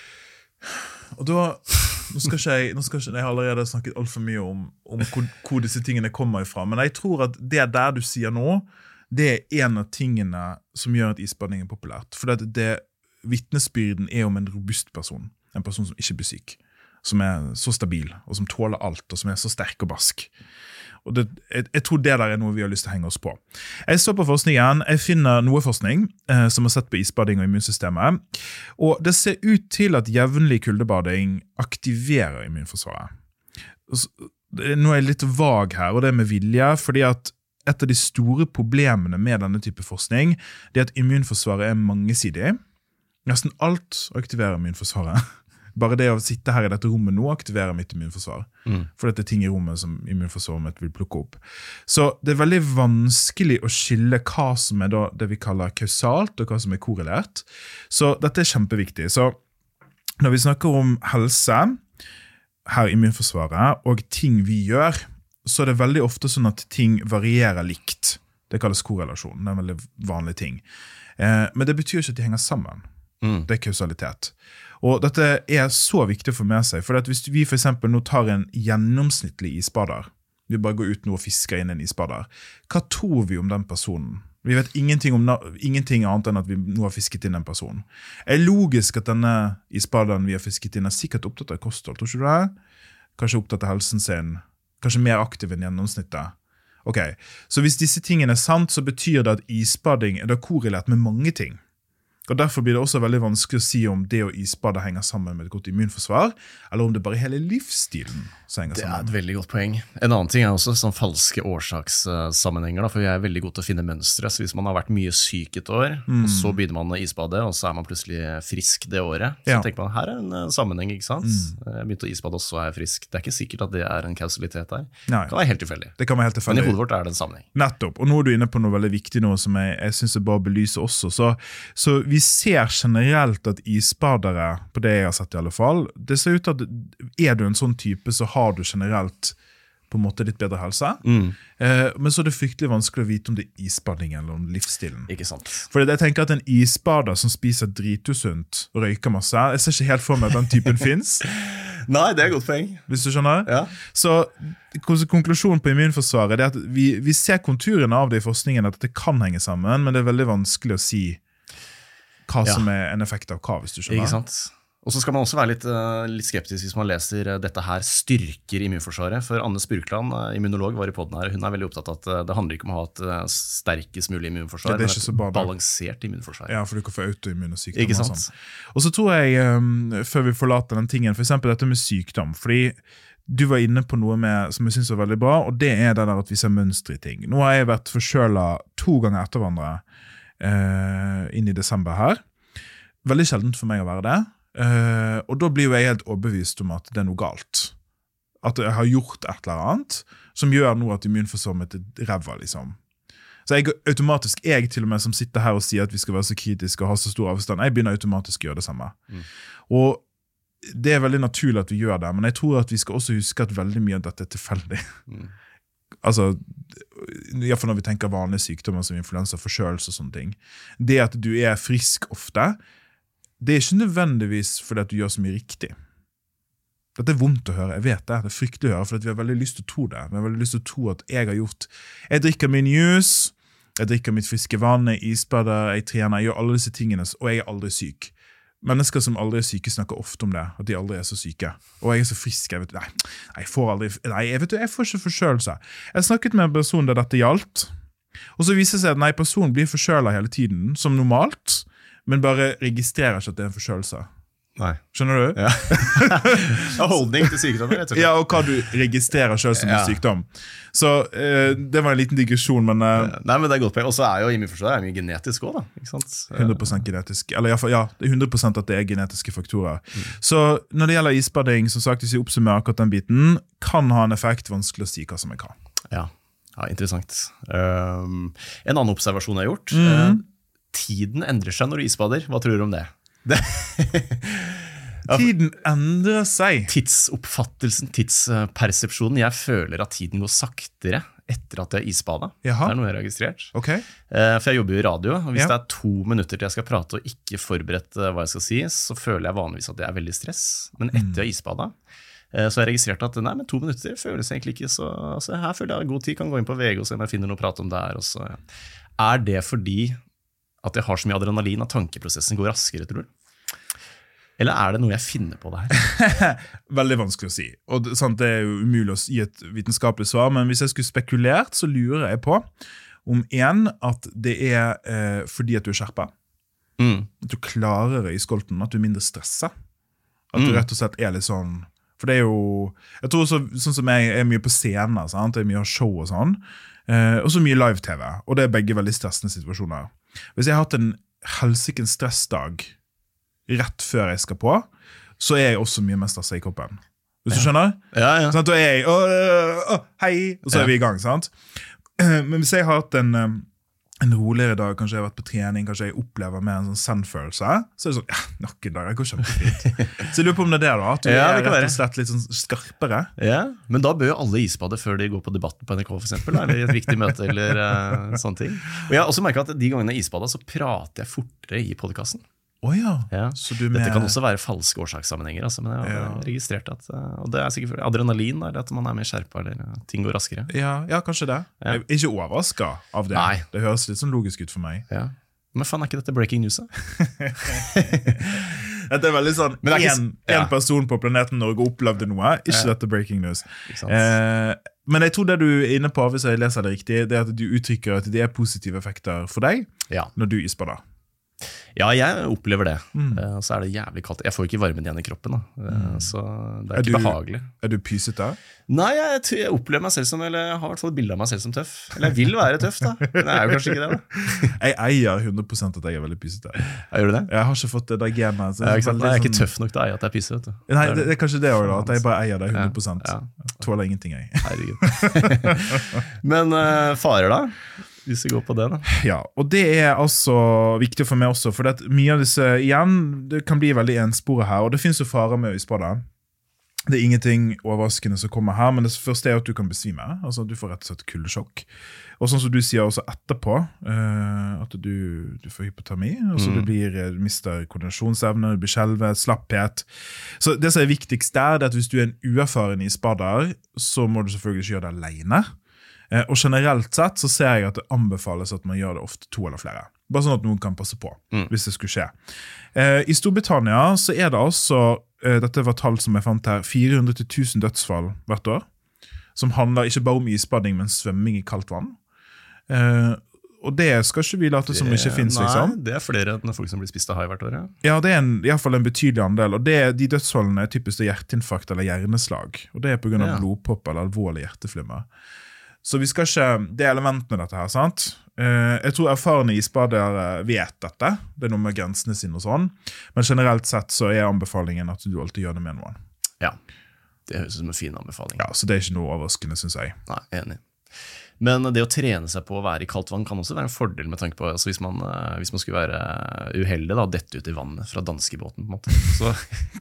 Og da, nå skal ikke jeg, nå skal ikke, jeg har allerede snakket alt for mye om, om hvor, hvor disse tingene kommer ifra, men jeg tror at det der du sier nå, det er en av tingene som gjør at isbading er populært. For det, det vittnesbyrden er om en robust person, en person som ikke blir syk, som er så stabil, og som tåler alt, og som er så sterk og bask. Og det, jeg, jeg tror det der er noe vi har lyst til å henge oss på. Jeg står på forskningen, jeg finner noe forskning eh, som har sett på isbading og immunsystemet, og det ser ut til at jevnlig kuldebading aktiverer immunforsvaret. Nå er jeg litt vag her, og det er med vilje, fordi at et av de store problemene med denne type forskning, det er at immunforsvaret er mangesidig. Nesten alt aktiverer immunforsvaret. Bare det å sitte her i dette rommet nå aktiverer mitt immunforsvar. Mm. For dette er ting i rommet som immunforsvaret mitt vil plukke opp. Så det er veldig vanskelig å skille hva som er da det vi kaller kausalt, og hva som er korrelert. Så dette er kjempeviktig. Så når vi snakker om helse, her i immunforsvaret, og ting vi gjør, så er det veldig ofte sånn at ting varierer likt. Det kalles korrelasjon, det er en veldig vanlig ting. Eh, men det betyr ikke at de henger sammen. Mm. Det er kausalitet. Og dette er så viktig for med seg, for at hvis vi for eksempel nå tar en gjennomsnittlig isbader, vi bare går ut nå og fisker inn en isbader, hva tror vi om den personen? Vi vet ingenting, om, ingenting annet enn at vi nå har fisket inn en person. Er det logisk at denne isbaderen vi har fisket inn er sikkert opptatt av kosthold, tror ikke du det? Kanskje opptatt av helsen sin, kanskje mer aktiv enn gjennomsnittet. Ok, så hvis disse tingene er sant, så betyr det at isbading er da korrelert med mange ting. Og derfor blir det også veldig vanskelig å si om det å isbade henger sammen med et godt immunforsvar, eller om det bare er hele livsstilen som henger sammen. Det er et veldig godt poeng. En annen ting er også sånn falske årsakssammenhenger, da, for vi er veldig gode til å finne mønstre. Så hvis man har vært mye syk et år, mm. og så begynner man å isbade, og så er man plutselig frisk det året, så ja. tenker man, her er en sammenheng, ikke sant? Mm. Jeg begynte å isbade, og så er jeg frisk. Det er ikke sikkert at det er en kausalitet der. Nei. Det kan være helt tilfeldig. Det kan være helt tilfeldig. Men i hodet vårt er det en sammenheng. Nettopp, og nå er du inne på noe veldig viktig nå, som jeg, jeg synes jeg bare belyser også. Så, så vi ser generelt at isbadere, på det jeg har sett i alle fall, det ser ut at er du en sånn type, så har du generelt på en måte litt bedre helse. Mm. Eh, men så er det fryktelig vanskelig å vite om det er isbading eller om livsstilen. Ikke sant. For jeg tenker at en isbader som spiser dritusunt og røyker masse, jeg ser ikke helt for meg at den typen finnes. Nei, det er et godt poeng. Hvis du skjønner? Ja. Så konklusjonen på immunforsvaret er at vi, vi ser konturene av det i forskningen, at det kan henge sammen, men det er veldig vanskelig å si hva ja. som er en effekt av hva, hvis du skjønner. Ikke sant? Og så skal man også være litt, uh, litt skeptisk hvis man leser uh, dette her styrker immunforsvaret. For Anne Spurkland, uh, immunolog, var i podden her. Hun er veldig opptatt av at uh, det handler ikke om å ha et uh, sterkest mulig immunforsvar, ja, men et bra, balansert immunforsvar. Ja, for du kan få autoimmune sykdom. Ikke sant? Og, sånn. Og så tror jeg, um, før vi forlater den tingen, for eksempel dette med sykdom, fordi du var inne på noe med, som jeg synes var veldig bra, og det er det der at vi ser mønstre i ting. Nå har jeg vært forkjølet to ganger etter hverandre uh, inn i desember her. Veldig sjeldent for meg å være det. Uh, og da blir jo jeg helt overbevist om at det er noe galt. At jeg har gjort et eller annet som gjør noe at immunforsvaret mitt er ræva, liksom. Så jeg automatisk, jeg til og med som sitter her og sier at vi skal være så kritiske og ha så stor avstand, jeg begynner automatisk å gjøre det samme. Mm. Og det er veldig naturlig at vi gjør det, men jeg tror at vi skal også huske at veldig mye av dette er tilfeldig. Mm. Altså, i hvert fall når vi tenker vanlige sykdommer som influensa, forkjølelse og sånne ting. Det at du er frisk ofte, det er ikke nødvendigvis fordi at du gjør så mye riktig. Dette er vondt å høre, jeg vet det, det er fryktelig å høre, for vi har veldig lyst til å tro det. Vi har veldig lyst til å tro at jeg har gjort, jeg drikker min juice, jeg drikker mitt friske vann, jeg isbader, jeg trener, jeg gjør alle disse tingene, og jeg er aldri syk. Mennesker som aldri er syke snakker ofte om det, at de aldri er så syke. Og jeg er så frisk, jeg vet, nei, jeg får aldri, nei, jeg vet, jeg får ikke forkjølelse. Jeg snakket med en person der dette gjaldt, og så viser det seg at nei, personen blir forkjølet hele tiden, som normalt, men bare registrerer ikke at det er en forkjølelse. Nei. Skjønner du? Ja. Ja, holdning til sykdommer, rett og slett. Ja, og hva du registrerer selv som en Ja. sykdom. Så eh, det var en liten digresjon, men eh, Nei, men det er godt poeng. Og så er jo immunforsvaret er mye genetisk også, da. Ikke sant? hundre prosent genetisk. Eller i hvert fall, ja, det er hundre prosent at det er genetiske faktorer. Mm. Så når det gjelder isbading, som sagt, hvis jeg oppsummerer akkurat den biten, kan ha en effekt, vanskelig å si hva som er hva. Ja, ja interessant. Um, en annen observasjon jeg har gjort. Mm. Uh, tiden endrer seg når du isbader. Hva tror du om det? Det Tiden endrer seg. Tidsoppfattelsen, tidspersepsjonen. Jeg føler at tiden går saktere etter at jeg isbadet. Jaha. Det er noe jeg har registrert. Okay. For jeg jobber jo i radio, og hvis Ja. det er to minutter til jeg skal prate og ikke forberedt hva jeg skal si, så føler jeg vanligvis at det er veldig stress. Men etter jeg isbadet, så har jeg registrert at nei, men to minutter føles egentlig ikke så... Altså, her føler jeg god tid, kan gå inn på V G og se om jeg finner noe å prate om der. Og så, ja. Er det fordi at jeg har så mye adrenalin at tankeprosessen går raskere, tror du? Eller er det noe jeg finner på det her? Veldig vanskelig å si. Og det, sant, det er jo umulig å gi et vitenskapelig svar, men hvis jeg skulle spekulert, så lurer jeg på om en, at det er eh, fordi at du er skjerpet. Mm. At du klarer det i skolten, at du er mindre stresset. At du Mm. rett og slett er litt sånn... For det er jo... Jeg tror så, sånn som jeg er mye på scener, sant? Det er mye av show og sånn. Eh, og så mye live-T V. Og det er begge veldig stressende situasjoner. Hvis jeg har hatt en helsikens stressdag rett før jeg skal på, så er jeg også mye mer stresset i kroppen. Hvis du skjønner? Ja, ja. Sånn, da er jeg, å, å, hei, og så er vi i gang, sant? Men hvis jeg har hatt en, en roligere dag, kanskje jeg har vært på trening, kanskje jeg opplever mer en sånn send-følelse, så er det sånn, ja, nok en dag, det går kjempefint. Så jeg lurer på om det er det da, at du Ja, er det kan rett være. og slett litt sånn skarpere. Ja, men da bør jo alle isbade før de går på debatten på N R K for eksempel, eller i et viktig møte eller uh, sånne ting. Og jeg har også merket at de gangene jeg isbader, så prater jeg fortere i podcasten. Åja, Ja. så du Dette med... kan også være falske årsakssammenhenger, altså, men jeg har Ja. registrert at, uh, og det er sikkert for adrenalin, eller at man er mer skjerpet, eller uh, ting går raskere. Ja, ja, kanskje det. Ja. Jeg er ikke overrasket av det. Nei. Det høres litt sånn logisk ut for meg. Ja. Men faen, er ikke dette breaking news da? Det er veldig sånn, Men det er ikke en, s- ja. en person på planeten Norge opplevde noe, ikke Ja. dette breaking news. Ikke sant? Eh, men jeg tror det du er inne på, hvis jeg leser det riktig, det er at du uttrykker at det er positive effekter for deg Ja. når du isbader. Ja, jeg opplever det. Mm. Uh, så er det jævlig kaldt. Jeg får ikke varmen igjen i kroppen, da. Uh, så det er, Er ikke du- behagelig. Er du pysete? Nei, jeg, tror- jeg opplever meg selv som, eller jeg har i hvert fall et bilde av meg selv som tøff. Eller jeg vil være tøff, da. Men jeg er jo kanskje ikke det, da. Jeg eier hundre prosent at jeg er veldig pysete. Ja, gjør du det? Jeg har ikke fått det der genet. så Ja, ikke sant? veldig Nei, jeg er ikke sånn- tøff nok til å eie at jeg pisser, vet du. Nei, er det, det er kanskje det også da, at jeg bare eier det Ja, hundre prosent. ja. Jeg tåler ingenting, jeg. Herregud. Men uh, farer da? Hvis vi går på det, da. Ja, og det er altså viktig for meg også, for det at mye av disse, igjen, det kan bli veldig ensporet her, og det finnes jo farer med å isbade. Det er ingenting overraskende som kommer her, men det første er at du kan besvime. Altså, du får rett og slett kuldesjokk. Og sånn som du sier også etterpå, eh, at du, du får hypotermi, altså Mm. du, blir, du mister koordinasjonsevne, du blir skjelvet, slapphet. Så det som er viktigst der, det er at hvis du er en uerfaren isbader, så må du selvfølgelig ikke gjøre det alene. Eh, Og generelt sett så ser jeg at det anbefales at man gjør det ofte to eller flere. Bare sånn at noen kan passe på, Mm. hvis det skulle skje. Eh, I Storbritannia så er det altså, eh, dette var tall som jeg fant her, fire hundre til tusen dødsfall hvert år, som handler ikke bare om isbading, men svømming i kaldt vann. Eh, og det skal ikke vi late som ikke finnes, Nei, liksom. det er flere enn folk som blir spist av hai hvert år, ja. Ja, det er en, i hvert fall en betydelig andel, og det, de dødsfallene er typisk det hjerteinfarkt eller hjerneslag, og det er på grunn av Ja. blodpropp eller alvorlig hjerteflimmer. Så vi skal ikke, det er elementene dette her, sant? Eh, jeg tror erfarne isbadere vet dette, det er noe med grensene sine og sånn, men generelt sett så er anbefalingen at du alltid gjør det med noen. Ja, det høres ut som en fin anbefaling. Ja, så det er ikke noe overraskende, synes jeg. Nei, enig. Men det å trene seg på å være i kaldt vann kan også være en fordel med tanke på, altså hvis man, eh, hvis man skulle være uheldig da, dette ut i vannet fra danskebåten på en måte, så,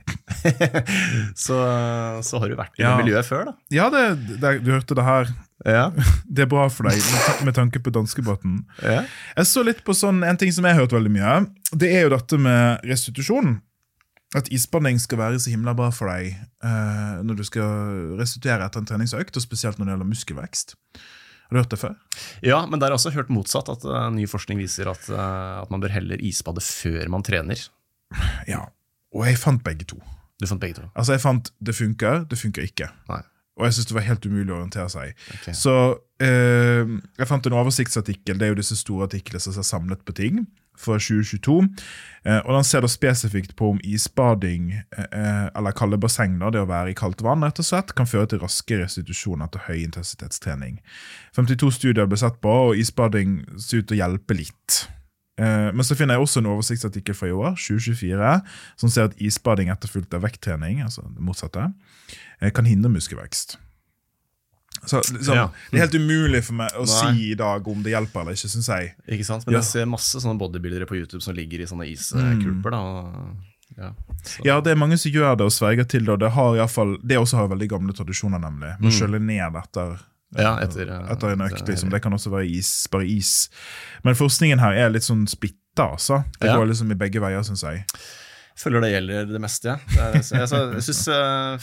så, så har du vært i Ja. det miljøet før da. Ja, det, det, du hørte det her. Ja, Det er bra for deg, med, ta- med tanke på danskebåten. ja. Jeg så litt på sånn, en ting som jeg har hørt veldig mye, det er jo dette med restitusjon. At isbading skal være så himla bra for deg eh, når du skal restituere etter en treningsøkt, og spesielt når det gjelder muskelvekst. Har du hørt det før? Ja, men det er også hørt motsatt, at uh, ny forskning viser at, uh, at man bør heller isbade før man trener. Ja, og jeg fant begge to. Du fant begge to. Altså jeg fant det funker, det funker ikke. Nei. Og jeg synes det var helt umulig å orientere seg. Okay. Så eh, jeg fant en oversiktsartikkel, det er jo disse store artiklene som er samlet på ting, for tjue tjueto, eh, og den ser da spesifikt på om isbading, eh, eller kalde basseng, da, det å være i kaldt vann, rett og slett, kan føre til raske restitusjoner til høyintensitetstrening. femtito studier ble sett på, og isbading ser ut til å hjelpe litt. Eh, men så finner jeg også en oversiktsartikkel fra i år, tjue tjuefire, som ser at isbading etterfulgt av vekttrening, altså det motsatte, eh, kan hindre muskelvekst. Så liksom, ja. Det er helt umulig for meg å Nei. si i dag om det hjelper eller ikke, synes jeg. Ikke sant? Men Ja. jeg ser masse sånne bodybuildere på YouTube som ligger i sånne iskulper da. og- Ja, så. Ja, det er mange som gjør det og sverger til det, og det har i hvert fall, det også har veldig gamle tradisjoner nemlig, med å skjøle ned etter, Ja, etter, eh, etter en økt, det- liksom. Det kan også være is, bare is. Men forskningen her er litt sånn splitta, altså. Det Ja. går liksom i begge veier, synes jeg. Føler det gjelder det meste, ja. Det er, så, altså, jeg synes uh,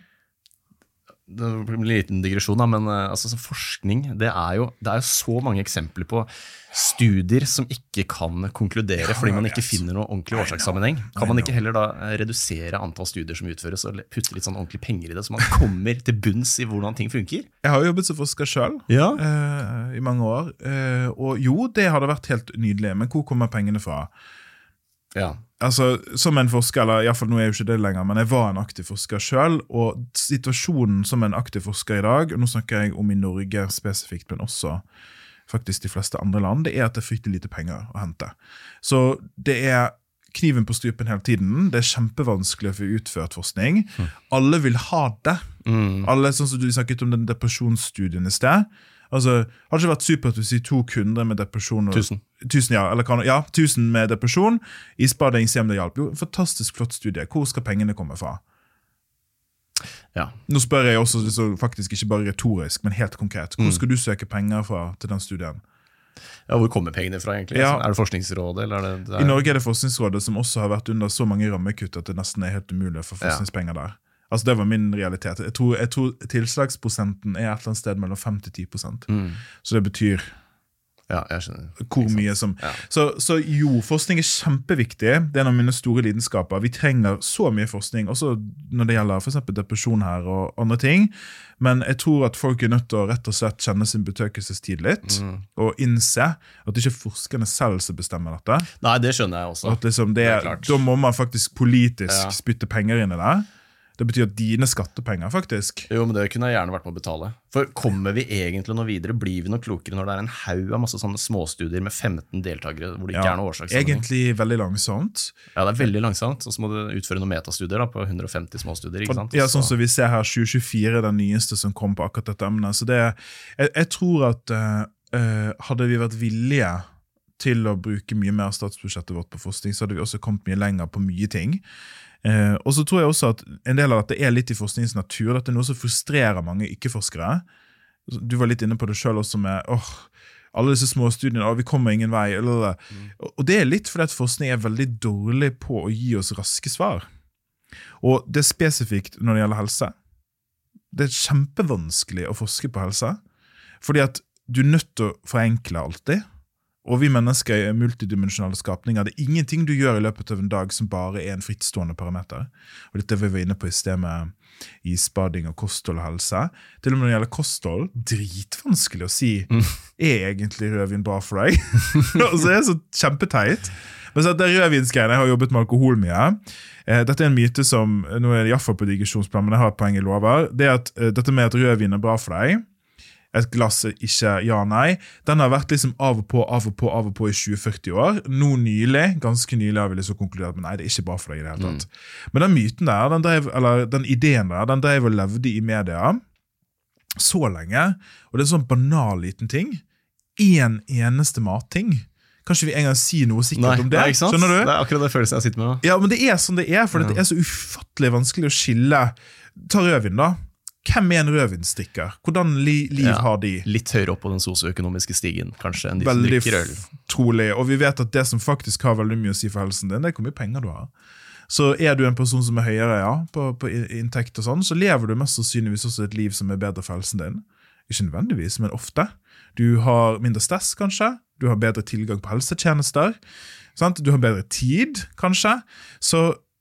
det blir en liten digresjon da, men uh, altså, sånn forskning, det er, jo, det er jo så mange eksempler på studier som ikke kan konkludere, Ja, fordi man jeg ikke vet. finner noe ordentlig I årsakssammenheng. know. Kan I man ikke know. heller da eh, redusere antall studier som utføres, og le- putte litt sånn ordentlig penger i det, så man kommer til bunns i hvordan ting funker? Jeg har jobbet som forsker selv Ja. eh, i mange år, eh, og jo, det hadde vært helt nydelig, men hvor kommer pengene fra? Ja. Altså, som en forsker, eller i hvert fall nå er jeg jo ikke det lenger, men jeg var en aktiv forsker selv, og situasjonen som en aktiv forsker i dag, og nå snakker jeg om i Norge spesifikt, men også faktisk de fleste andre land, det er at det er fryktelig lite penger å hente. Så det er kniven på strupen hele tiden, det er kjempevanskelig å få utført forskning. Mm. Alle vil ha det. Mm. Alle, sånn som du snakket om den depresjonsstudien i sted, altså, har det ikke vært supert hvis vi tok hundre med depresjon? Og, Tusen. Tusen, ja, eller kan, ja, tusen med depresjon. Isbading, se om det hjalp. Jo, fantastisk flott studie. Hvor skal pengene komme fra? Ja. Nå spør jeg også så faktisk ikke bare retorisk, men helt konkret. Hvor skal du søke penger fra til den studien? Ja, hvor kommer pengene fra egentlig? Ja. Er det Forskningsrådet, eller er det, det er... I Norge er det Forskningsrådet som også har vært under så mange rammekutt at det nesten er helt umulig å få forskningspenger der. Altså, det var min realitet. Jeg tror, jeg tror tilslagsprosenten er et eller annet sted mellom fem til ti prosent. Mm. Så det betyr Ja, jeg skjønner. hvor mye som... Ja. Så, så jo, forskning er kjempeviktig. Det er en av mine store lidenskaper. Vi trenger så mye forskning, også når det gjelder for eksempel depresjon her og andre ting. Men jeg tror at folk er nødt til å rett og slett kjenne sin betøkelsestid litt, Mm. og innse at det ikke er forskerne selv som bestemmer dette. Nei, det skjønner jeg også. At liksom det, Det er klart. da må man faktisk politisk Ja. spytte penger inn i det. Det betyr at dine skattepenger faktisk. Jo, men det kunne jeg gjerne vært med å betale. For kommer vi egentlig noe videre, blir vi noe klokere når det er en haug av masse sånne småstudier med femten deltakere, hvor det ikke Ja, er noe årsakssammenheng? egentlig veldig langsomt. Ja, det er veldig langsomt, og så må du utføre noen metastudier da, på hundre og femti småstudier, ikke sant? Ja, sånn Så- som vi ser her, tjue tjuefire, den nyeste som kom på akkurat dette emnet. Så det, jeg, jeg tror at uh, uh, hadde vi vært villige til å bruke mye mer av statsbudsjettet vårt på forskning, så hadde vi også kommet mye lenger på mye ting. Uh, og så tror jeg også at en del av dette er litt i forskningens natur, at det er noe som frustrerer mange ikke-forskere. Du var litt inne på det selv også med, åh, alle disse små studiene, åh, vi kommer ingen vei, eller, Mm. og det er litt fordi at forskning er veldig dårlig på å gi oss raske svar. Og det er spesifikt når det gjelder helse. Det er kjempevanskelig å forske på helse, fordi at du er nødt til å forenkle alltid, og vi mennesker er multidimensjonale skapninger. Det er ingenting du gjør i løpet av en dag som bare er en frittstående parameter. Og dette vi var inne på i sted med isbading og kosthold og helse. Til og med når det gjelder kosthold, dritvanskelig å si, er egentlig rødvin bra for deg? Og så er det så kjempeteit. Men så at det rødvinsgreiene, jeg har jobbet med alkohol mye. Eh, dette er en myte som, nå er det i hvert fall på digresjonsplan, men jeg har et poeng i lover. Det er at eh, dette med at rødvin er bra for deg, et glass er ikke ja, nei, den har vært liksom av og på, av og på, av og på i tjue til førti år. Nå nylig, ganske nylig har vi liksom konkludert, men nei, det er ikke bra for deg i det hele tatt. Mm. Men den myten der, den, drev, eller den ideen der, den drev og levde i media så lenge, og det er sånn banal liten ting. En eneste matting. Kanskje vi en gang si noe sikkert Nei, om det? nei, ikke sant? Skjønner du? Det er akkurat det følelsen jeg sitter med nå. Ja, men det er sånn det er, for Ja. det er så ufattelig vanskelig å skille. Ta rødvin da. Hvem er en rødvinstrikker? Hvordan li liv Ja. har de? Litt høyere opp på den sosioøkonomiske stigen, kanskje, enn de som Veldig drikker øl. trolig. Og vi vet at det som faktisk har veldig mye å si for helsen din, det er hvor mye penger du har. Så er du en person som er høyere, ja, på, på inntekt og sånn, så lever du mest sannsynligvis også et liv som er bedre for helsen din. Ikke nødvendigvis, men ofte. Du har mindre stress, kanskje. Du har bedre tilgang på helsetjenester. Sant? Du har bedre tid, kanskje. Så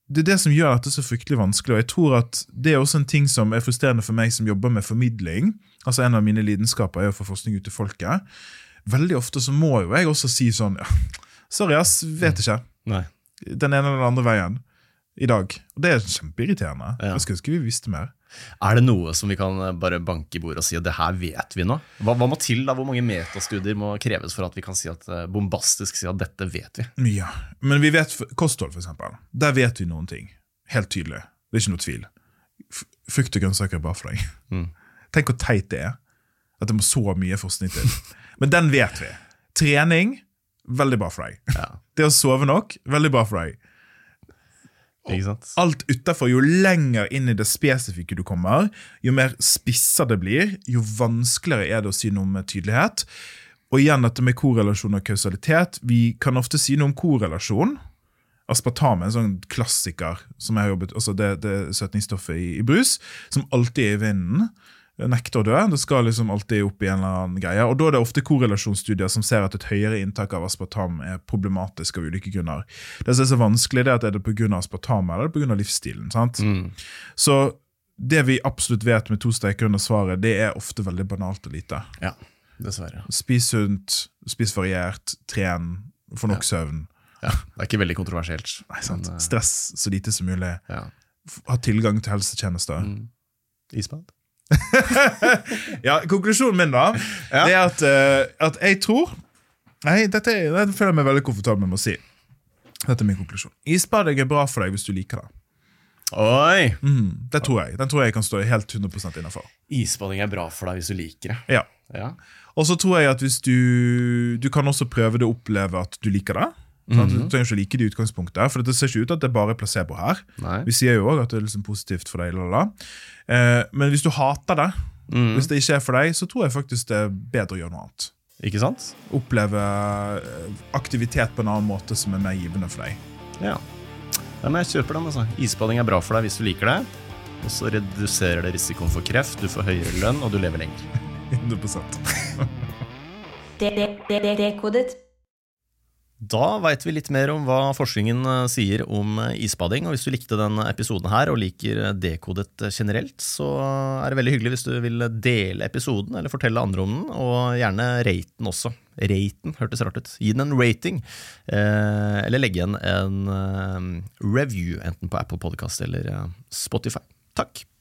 det er det som gjør dette så fryktelig vanskelig, og jeg tror at det er også en ting som er frustrerende for meg som jobber med formidling. Altså en av mine lidenskaper er å få forskning ut til folket. Veldig ofte så må jo jeg også si sånn, ja, sorry ass, vet ikke. Nei. Den ene eller den andre veien i dag. Og det er kjempeirriterende. Ja. Jeg skulle ønske vi visste mer. Er det noe som vi kan bare banke i bordet og si at det her vet vi nå? Hva, hva må til da? Hvor mange metastudier må kreves for at vi kan si at bombastisk si at dette vet vi? Ja, men vi vet kosthold for eksempel. Der vet vi noen ting. Helt tydelig. Det er ikke noe tvil. F- Frukt og grønnsaker er bra for deg. Mm. Tenk hvor teit det er. At det må så mye forskning til. Men den vet vi. Trening, veldig bra for deg. Ja. Det å sove nok, veldig bra for deg. Ikke sant? Alt utenfor, jo lenger inn i det spesifikke du kommer, jo mer spisset det blir, jo vanskeligere er det å si noe med tydelighet. Og igjen dette med korrelasjon og kausalitet. Vi kan ofte si noe om korrelasjon. Aspartam er en sånn klassiker som jeg har jobbet, altså det, det søtningsstoffet i, i brus, som alltid er i vinden. Nekter å dø, det skal liksom alltid opp i en eller annen greie, og da er det ofte korrelasjonsstudier som ser at et høyere inntak av aspartam er problematisk av ulike grunner. Det som er så vanskelig det er at er det på grunn av aspartam eller på grunn av livsstilen, sant? Mm. Så det vi absolutt vet med to streker under svaret, det er ofte veldig banalt og lite. Ja, dessverre. Spis sunt, spis variert, tren, få nok ja. søvn. Ja, det er ikke veldig kontroversielt. Nei, sant? Men, stress så lite som mulig. Ja. Ha tilgang til helsetjenester. Mm. Isbad? Ja, konklusjonen min da ja. Det er at, uh, at jeg tror Nei, dette, er, dette føler jeg meg veldig komfortabel med å si. Dette er min konklusjon. Isbading er bra for deg hvis du liker det. Oi! Mm, det tror jeg. Den tror jeg kan stå helt hundre prosent innenfor. Isbading er bra for deg hvis du liker det. Ja, ja. Og så tror jeg at hvis du Du kan også prøve det å oppleve at du liker det. Mm-hmm. Du trenger ikke like det i utgangspunktet, for det ser ikke ut at det er bare placebo her. Nei. Vi sier jo også at det er liksom positivt for deg, lala. Eh, men hvis du hater det, mm. hvis det ikke er for deg, så tror jeg faktisk det er bedre å gjøre noe annet. Ikke sant? Oppleve aktivitet på en annen måte som er mer givende for deg. Ja, ja men jeg kjøper den altså. Isbading er bra for deg hvis du liker det, og så reduserer det risikoen for kreft, du får høyere lønn, og du lever lenger. hundre prosent. Dekodet. Da vet vi litt mer om hva forskningen sier om isbading, og hvis du likte denne episoden her og liker Dekodet generelt, så er det veldig hyggelig hvis du vil dele episoden eller fortelle andre om den, og gjerne rate den også. Rate den, hørtes rart ut. Gi den en rating, eh, eller legge igjen en eh, review, enten på Apple Podcast eller eh, Spotify. Takk!